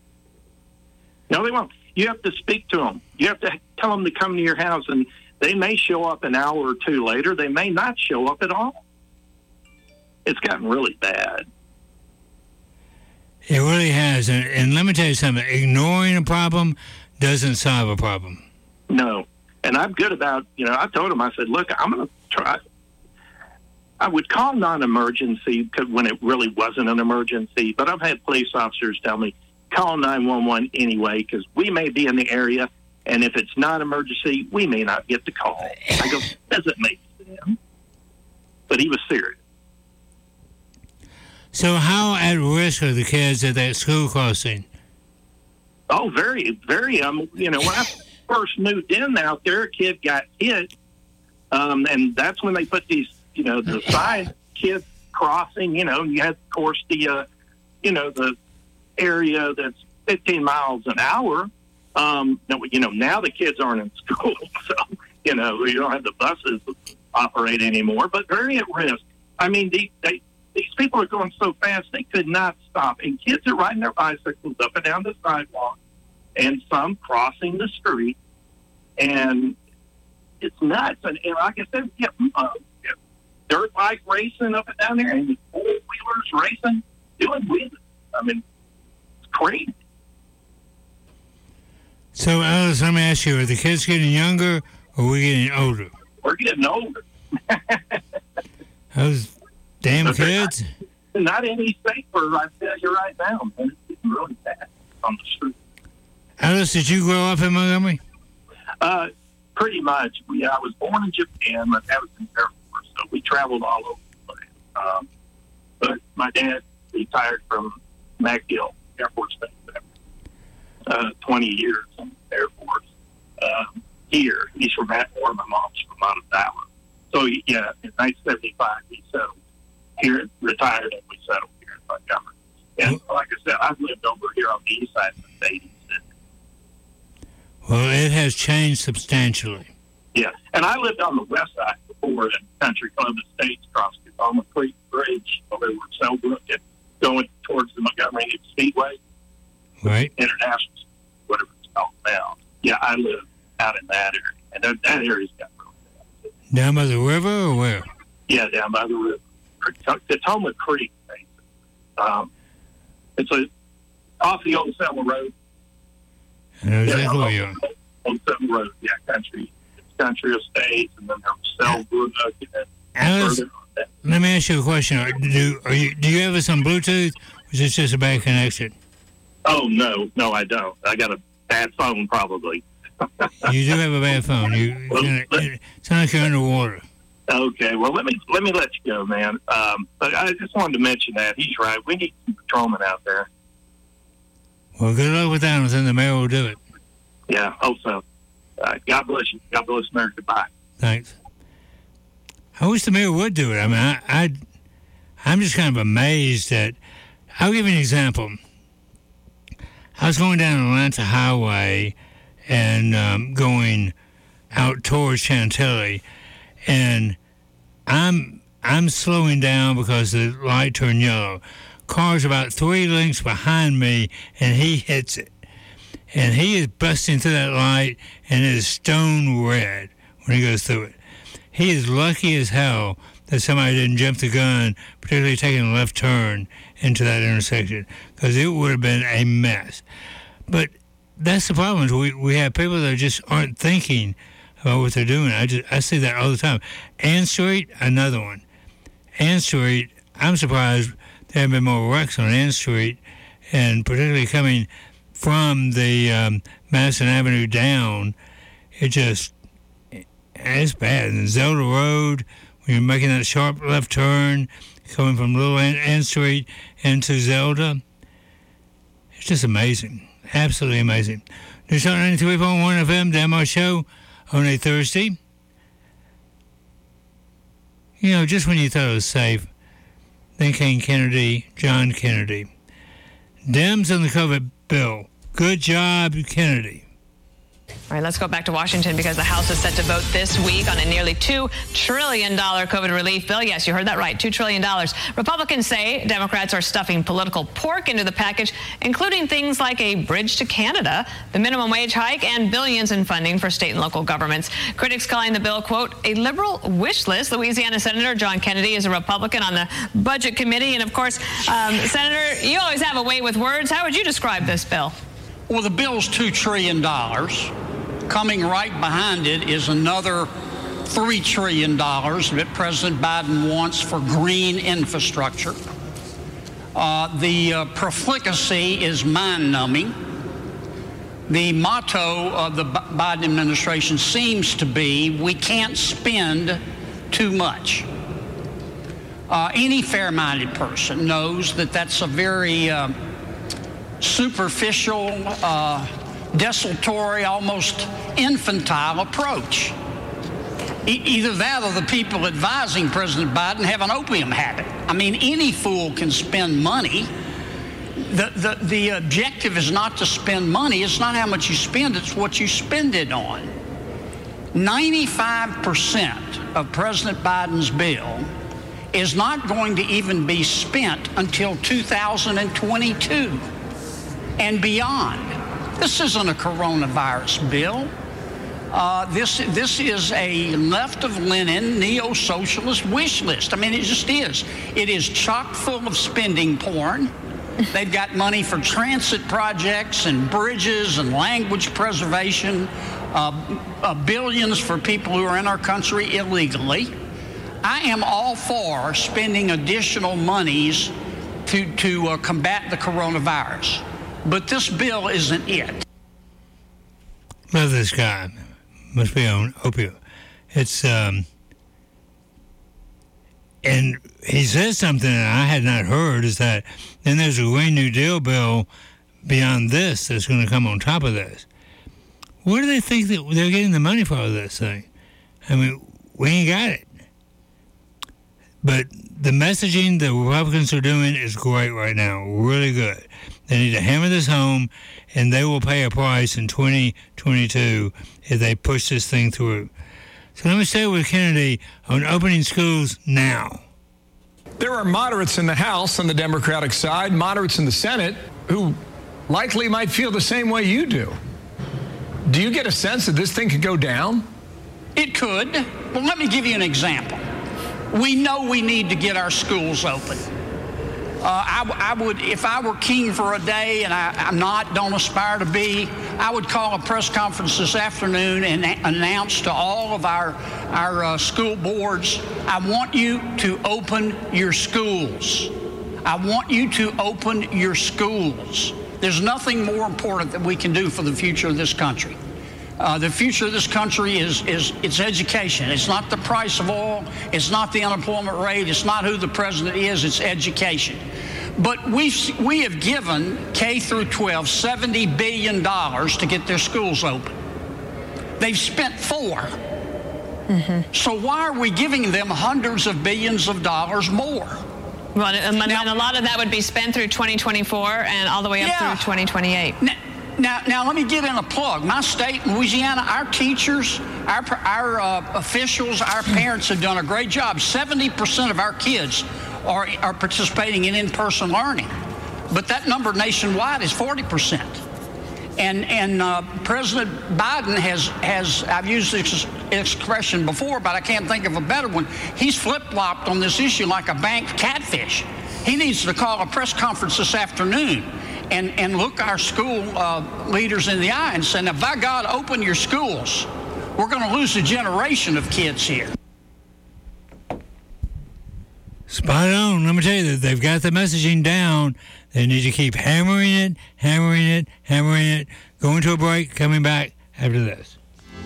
No, they won't. You have to speak to them. You have to tell them to come to your house, and they may show up an hour or two later. They may not show up at all. It's gotten really bad. It really has. And, and let me tell you something. Ignoring a problem doesn't solve a problem. No. And I'm good about, you know, I told them, I said, look, I'm going to try. I would call non-emergency when it really wasn't an emergency, but I've had police officers tell me, call nine one one anyway, because we may be in the area, and if it's not emergency, we may not get the call. I go, doesn't make sense. But he was serious. So how at risk are the kids at that school crossing? Oh, very, very. Um, you know, when I first moved in out there, a kid got hit, um, and that's when they put these, you know, the side kids crossing. You know, you had, of course, the, uh, you know, the area that's fifteen miles an hour. Um, you know, now the kids aren't in school, so you know you don't have the buses operate anymore. But very at risk. I mean, they, they, these people are going so fast they could not stop, and kids are riding their bicycles up and down the sidewalk, and some crossing the street, and it's nuts. And, and like I said, yeah, uh, yeah, dirt bike racing up and down there, and four wheelers racing, doing wheelies. I mean, it's crazy. So, Alice, let me ask you, are the kids getting younger or are we getting older? We're getting older. Those damn But they're kids. Not, not any safer, I tell you right now, man. It's getting really bad on the street. Alice, did you grow up in Montgomery? Uh, pretty much. We, I was born in Japan, but that was in the Air Force, so we traveled all over the place. Um, but my dad retired from MacDill Air Force Base uh, twenty years in the Air Force. Um, here, he's from Atmore, my mom's from Monticello. So, yeah, in nineteen seventy-five, he settled here, retired, and we settled here in Montgomery. And like I said, I've lived over here on the east side since eighty-six. Well, it has changed substantially. Yeah, and I lived on the west side before in Country Club Estates across the Tacoma Creek Bridge over where Selbrook and going towards the Montgomery Speedway. Right. International, whatever it's called now. Yeah, I live out in that area, and that, that area's got really bad. Down by the river or where? Yeah, down by the river. Tacoma Creek, basically. Um, it's a, off the Old Selma Road. I know exactly yeah, where you are. Old Selma Road, yeah, country. It's Country Estates, and then there's Selbrook, and then Alice, further on that. let me ask you a question. Are, do, are you, do you have us on Bluetooth, or is this just a bad connection? Oh, no, no, I don't. I got a bad phone, probably. You do have a bad phone. You, Well, you it sounds like you're underwater. Okay, well, let me let me let you go, man. Um, but I just wanted to mention that. He's right. We need some patrolmen out there. Well, good luck with that, and then the mayor will do it. Yeah, hope so. Uh, God bless you. God bless America. Bye. Thanks. I wish the mayor would do it. I mean, I, I, I'm just kind of amazed that. I'll give you an example. I was going down Atlanta Highway and um, going out towards Chantilly, and I'm I'm slowing down because the light turned yellow. Car's about three lengths behind me, and he hits it. And he is busting through that light, and it is stone red when he goes through it. He is lucky as hell that somebody didn't jump the gun, particularly taking a left turn into that intersection, because it would have been a mess. But that's the problem. Is we we have people that just aren't thinking about what they're doing. I just I see that all the time. Ann Street, another one. Ann Street, I'm surprised there haven't been more wrecks on Ann Street, and particularly coming from the um, Madison Avenue down, it just it's bad. And Zelda Road, when you're making that sharp left turn, coming from Little Ann, Ann Street into Zelda, it's just amazing. Absolutely amazing. News ninety-three point one F M, Dan Marsh Show on a Thursday. You know, just when you thought it was safe, then came Kennedy, John Kennedy. Dems on the COVID bill. Good job, Kennedy. All right, let's go back to Washington because the House is set to vote this week on a nearly two trillion dollars COVID relief bill. Yes, you heard that right, two trillion dollars. Republicans say Democrats are stuffing political pork into the package, including things like a bridge to Canada, the minimum wage hike, and billions in funding for state and local governments. Critics calling the bill, quote, a liberal wish list. Louisiana Senator John Kennedy is a Republican on the Budget Committee. And, of course, um, Senator, you always have a way with words. How would you describe this bill? Well, the bill's two trillion dollars. Coming right behind it is another three trillion dollars that President Biden wants for green infrastructure. Uh, the uh, profligacy is mind-numbing. The motto of the B- Biden administration seems to be, we can't spend too much. Uh, any fair-minded person knows that that's a very uh, superficial, uh, desultory, almost infantile approach. E- either that or the people advising President Biden have an opium habit. I mean, any fool can spend money. The, the, the objective is not to spend money. It's not how much you spend, it's what you spend it on. ninety-five percent of President Biden's bill is not going to even be spent until two thousand twenty-two and beyond. This isn't a coronavirus bill. Uh, this this is a left of Lenin neo-socialist wish list. I mean, it just is. It is chock full of spending porn. They've got money for transit projects and bridges and language preservation, uh, uh, billions for people who are in our country illegally. I am all for spending additional monies to, to uh, combat the coronavirus. But this bill isn't it. Love this guy. Must be on opioid. It's, um, and he says something that I had not heard, is that then there's a Green New Deal bill beyond this that's going to come on top of this. Where do they think that they're getting the money for all this thing? I mean, we ain't got it. But the messaging the Republicans are doing is great right now, really good. They need to hammer this home, and they will pay a price in twenty twenty-two if they push this thing through. So let me stay with Kennedy on opening schools now. There are moderates in the House on the Democratic side, moderates in the Senate, who likely might feel the same way you do. Do you get a sense that this thing could go down? It could. Well, let me give you an example. We know we need to get our schools open. Uh, I, I would, if I were king for a day, and I, I'm not, don't aspire to be, I would call a press conference this afternoon and a- announce to all of our, our uh, school boards, I want you to open your schools. I want you to open your schools. There's nothing more important that we can do for the future of this country. Uh, the future of this country is, is it's education. It's not the price of oil. It's not the unemployment rate. It's not who the president is. It's education. But we we have given K through twelve seventy billion dollars to get their schools open. They've spent four. Mm-hmm. So why are we giving them hundreds of billions of dollars more? Well, and, now, and a lot of that would be spent through twenty twenty-four and all the way up yeah. through twenty twenty-eight. Now, Now, now, let me get in a plug. My state, Louisiana, our teachers, our, our uh, officials, our parents have done a great job. seventy percent of our kids are, are participating in in-person learning. But that number nationwide is forty percent. And, and uh, President Biden has, has, I've used this expression before, but I can't think of a better one. He's flip-flopped on this issue like a bank catfish. He needs to call a press conference this afternoon and, and look our school uh, leaders in the eye and say, now, by God, open your schools. We're going to lose a generation of kids here. Spot on. Let me tell you that they've got the messaging down. They need to keep hammering it, hammering it, hammering it. Going to a break, coming back after this.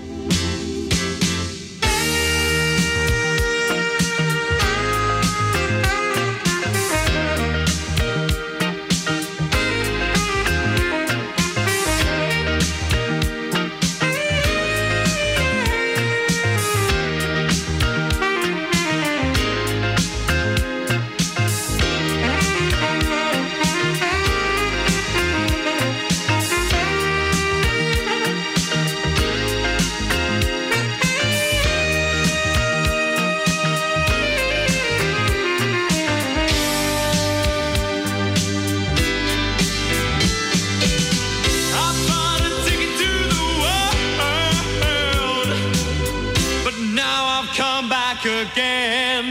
Again.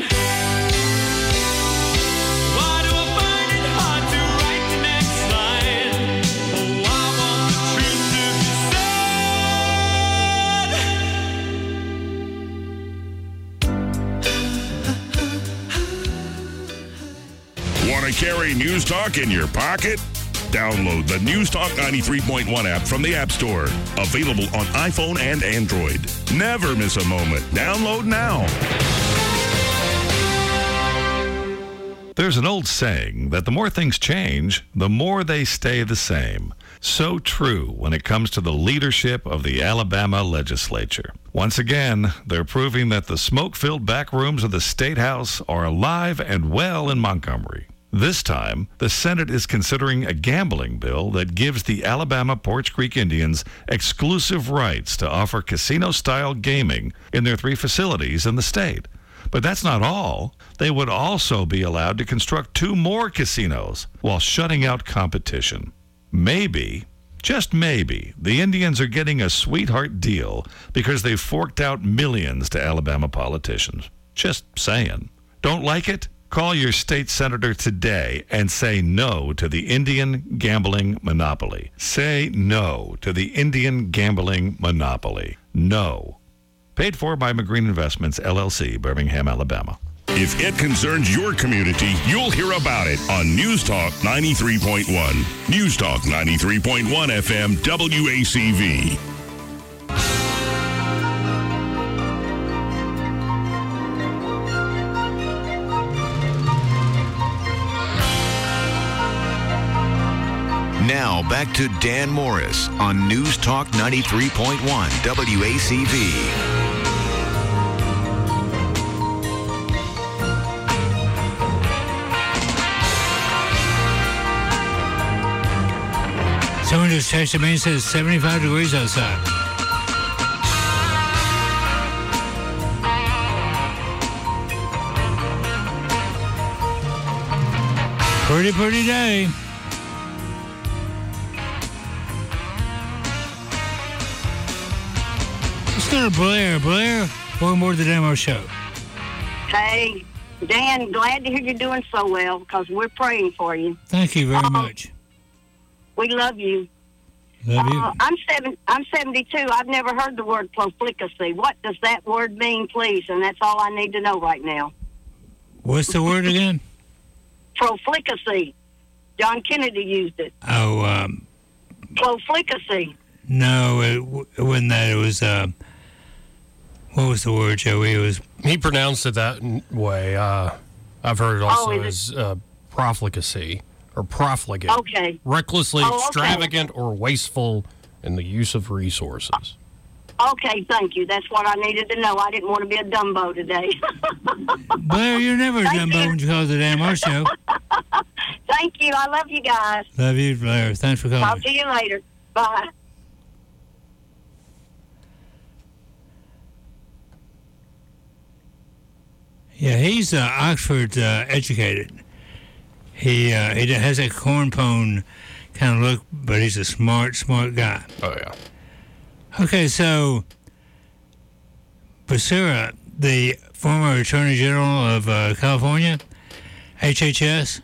Why do I find it hard to write the next line? Oh, I want the truth to be said. Want to carry News Talk in your pocket? Download the News Talk ninety-three point one app from the App Store. Available on iPhone and Android. Never miss a moment. Download now. There's an old saying that the more things change, the more they stay the same. So true when it comes to the leadership of the Alabama legislature. Once again, they're proving that the smoke-filled back rooms of the State House are alive and well in Montgomery. This time, the Senate is considering a gambling bill that gives the Alabama Poarch Creek Indians exclusive rights to offer casino-style gaming in their three facilities in the state. But that's not all. They would also be allowed to construct two more casinos while shutting out competition. Maybe, just maybe, the Indians are getting a sweetheart deal because they've forked out millions to Alabama politicians. Just saying. Don't like it? Call your state senator today and say no to the Indian gambling monopoly. Say no to the Indian gambling monopoly. No. Paid for by McGreen Investments, L L C, Birmingham, Alabama. If it concerns your community, you'll hear about it on News Talk ninety-three point one. News Talk ninety-three point one F M, W A C V. Now back to Dan Morris on News Talk ninety-three point one W A C V. Someone just texted me and says seventy-five degrees outside. Pretty, pretty day. Let's go to Blair. Blair, welcome aboard the Demo Show. Hey, Dan, glad to hear you're doing so well because we're praying for you. Thank you very Um, much. We love you. Love you. Uh, I'm seven. I'm seventy-two. I've never heard the word profligacy. What does that word mean, please? And that's all I need to know right now. What's the word again? Profligacy. John Kennedy used it. Oh, um, Profligacy. no, it, w- it wasn't that. It was, uh, what was the word, Joey? It was. He pronounced it that n- way. Uh, I've heard it also Oh, is as uh, profligacy or profligate. Okay. Recklessly Oh, okay. extravagant or wasteful in the use of resources. Okay, thank you. That's what I needed to know. I didn't want to be a Dumbo today. Blair, you're never a Thank Dumbo you. when you call the Damn Morris Show. Thank you. I love you guys. Love you, Blair. Thanks for calling. Talk to you later. Bye. Yeah, he's uh, Oxford uh, educated. He uh, he has that corn pone kind of look, but he's a smart, smart guy. Oh, yeah. Okay, so Becerra, the former Attorney General of uh, California, H H S,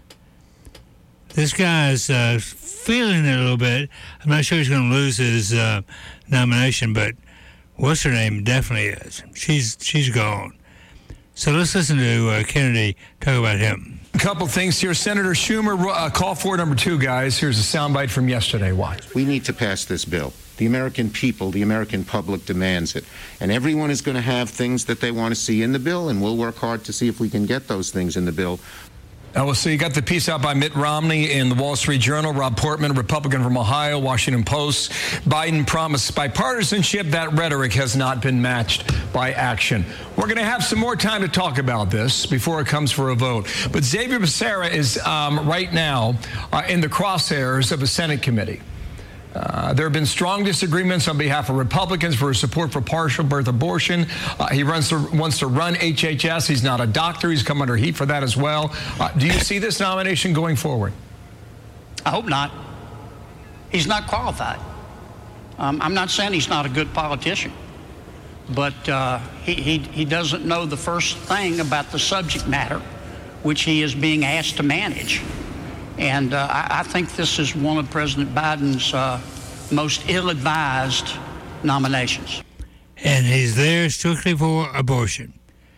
this guy's uh, feeling it a little bit. I'm not sure he's going to lose his uh, nomination, but what's her name definitely is. She's she's gone. So let's listen to uh, Kennedy talk about him. A couple things here. Senator Schumer, uh, call for number two, guys. Here's a soundbite from yesterday. Watch. We need to pass this bill. The American people, the American public demands it. And everyone is going to have things that they want to see in the bill, and we'll work hard to see if we can get those things in the bill. Oh, well, so you got the piece out by Mitt Romney in the Wall Street Journal. Rob Portman, Republican from Ohio, Washington Post. Biden promised bipartisanship. That rhetoric has not been matched by action. We're going to have some more time to talk about this before it comes for a vote. But Xavier Becerra is um, right now uh, in the crosshairs of a Senate committee. Uh, there have been strong disagreements on behalf of Republicans for his support for partial birth abortion. Uh, he runs to, wants to run H H S. He's not a doctor. He's come under heat for that as well. Uh, do you see this nomination going forward? I hope not. He's not qualified. Um, I'm not saying he's not a good politician, but uh, he, he, he doesn't know the first thing about the subject matter, which he is being asked to manage. And uh, I, I think this is one of President Biden's uh, most ill-advised nominations. And he's there strictly for abortion.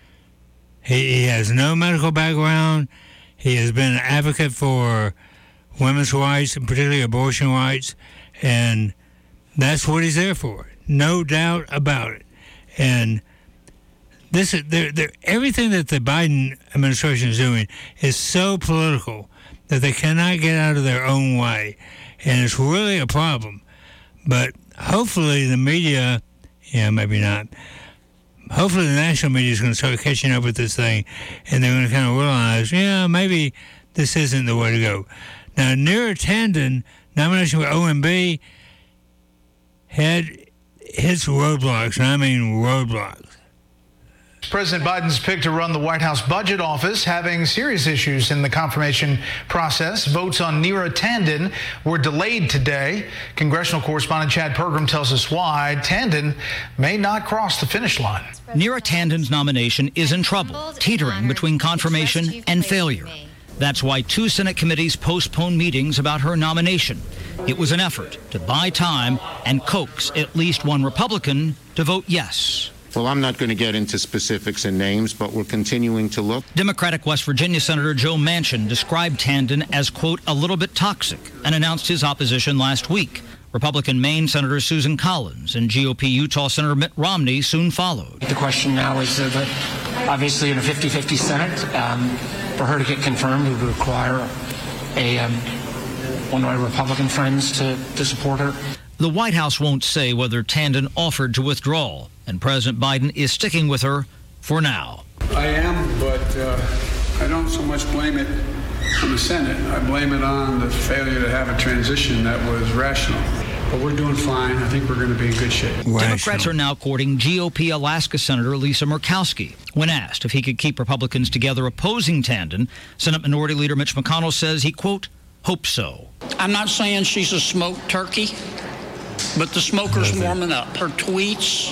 He, he has no medical background. He has been an advocate for women's rights, and particularly abortion rights, and that's what he's there for. No doubt about it. And this is they're, they're, everything that the Biden administration is doing is so political that they cannot get out of their own way. And it's really a problem. But hopefully the media, yeah, maybe not, hopefully the national media is going to start catching up with this thing, and they're going to kind of realize, yeah, maybe this isn't the way to go. Now, Neera Tanden, nomination for O M B, had hits roadblocks, and I mean roadblocks. President Biden's pick to run the White House Budget Office having serious issues in the confirmation process. Votes on Neera Tanden were delayed today. Congressional correspondent Chad Pergram tells us why Tanden may not cross the finish line. Neera Tanden's nomination is in trouble, teetering between confirmation and failure. That's why two Senate committees postponed meetings about her nomination. It was an effort to buy time and coax at least one Republican to vote yes. Well, I'm not going to get into specifics and names, but we're continuing to look. Democratic West Virginia Senator Joe Manchin described Tanden as, quote, a little bit toxic and announced his opposition last week. Republican Maine Senator Susan Collins and G O P Utah Senator Mitt Romney soon followed. The question now is uh, that obviously in a fifty-fifty Senate, um, for her to get confirmed, it would require a um, one of my Republican friends to, to support her. The White House won't say whether Tanden offered to withdraw, and President Biden is sticking with her for now. I am, but uh, I don't so much blame it on the Senate. I blame it on the failure to have a transition that was rational. But we're doing fine. I think we're going to be in good shape. Democrats are now courting G O P Alaska Senator Lisa Murkowski. When asked if he could keep Republicans together opposing Tanden, Senate Minority Leader Mitch McConnell says he, quote, hope so. I'm not saying she's a smoked turkey, but the smoker's warming up. Her tweets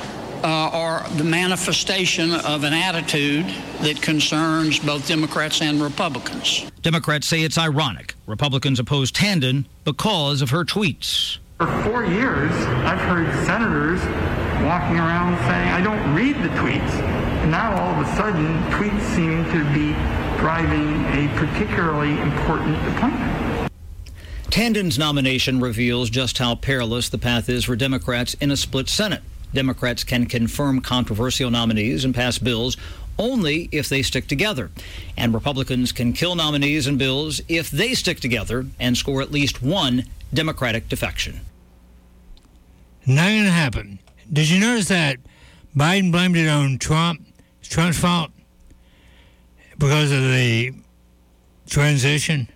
uh, are the manifestation of an attitude that concerns both Democrats and Republicans. Democrats say it's ironic Republicans oppose Tanden because of her tweets. For four years, I've heard senators walking around saying, I don't read the tweets. And now all of a sudden, tweets seem to be driving a particularly important appointment. Tanden's nomination reveals just how perilous the path is for Democrats in a split Senate. Democrats can confirm controversial nominees and pass bills only if they stick together. And Republicans can kill nominees and bills if they stick together and score at least one Democratic defection. Not going to happen. Did you notice that Biden blamed it on Trump? It's Trump's fault because of the transition.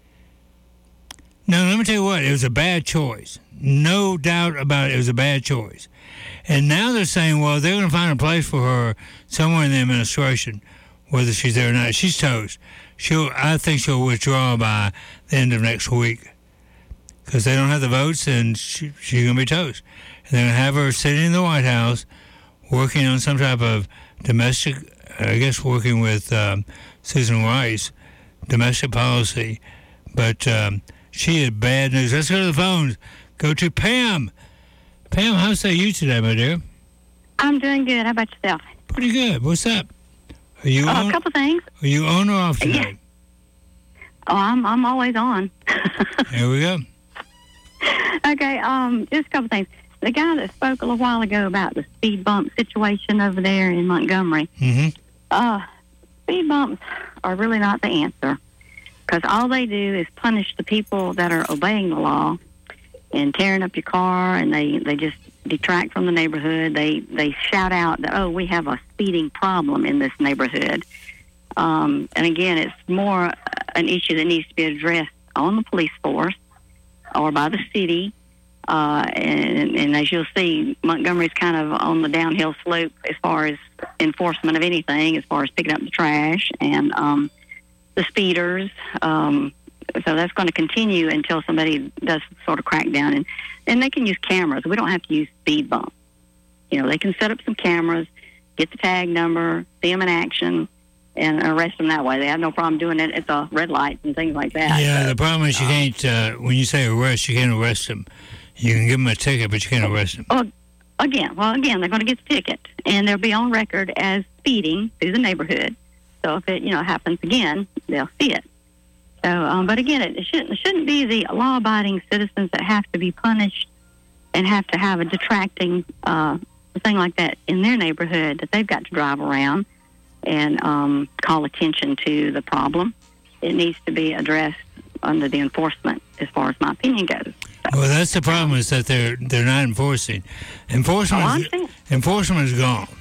No, let me tell you what, it was a bad choice. No doubt about it, it was a bad choice. And now they're saying, well, they're going to find a place for her somewhere in the administration, whether she's there or not. She's toast. She'll, I think she'll withdraw by the end of next week because they don't have the votes, and she, she's going to be toast. And they're going to have her sitting in the White House working on some type of domestic, I guess working with um, Susan Rice, domestic policy. But um, she had bad news. Let's go to the phones. Go to Pam. Pam, how say you today, my dear? I'm doing good. How about yourself? Pretty good. What's up? Are you uh, on? A couple things. Are you on or off tonight? Yeah. Oh, I'm I'm always on. Here we go. Okay, um, just a couple things. The guy that spoke a little while ago about the speed bump situation over there in Montgomery. Mm-hmm. Uh, speed bumps are really not the answer because all they do is punish the people that are obeying the law and tearing up your car, and they, they just detract from the neighborhood. They they shout out that, oh, we have a speeding problem in this neighborhood. Um, and again, it's more an issue that needs to be addressed on the police force or by the city. Uh, and, and as you'll see, Montgomery's kind of on the downhill slope as far as enforcement of anything, as far as picking up the trash and um, the speeders. Um So that's going to continue until somebody does sort of crack down. And, and they can use cameras. We don't have to use speed bumps. You know, they can set up some cameras, get the tag number, see them in action, and arrest them that way. They have no problem doing it at the red lights and things like that. Yeah, so, the problem is you can't, uh, when you say arrest, you can't arrest them. You can give them a ticket, but you can't arrest them. Well, again, well, again, they're going to get the ticket, and they'll be on record as speeding through the neighborhood. So if it, you know, happens again, they'll see it. So, um, but again, it shouldn't, it shouldn't be the law-abiding citizens that have to be punished and have to have a detracting uh, thing like that in their neighborhood that they've got to drive around and um, call attention to the problem. It needs to be addressed under the enforcement, as far as my opinion goes. Well, that's the problem is that they're they're not enforcing. Enforcement, Oh, is, enforcement is gone.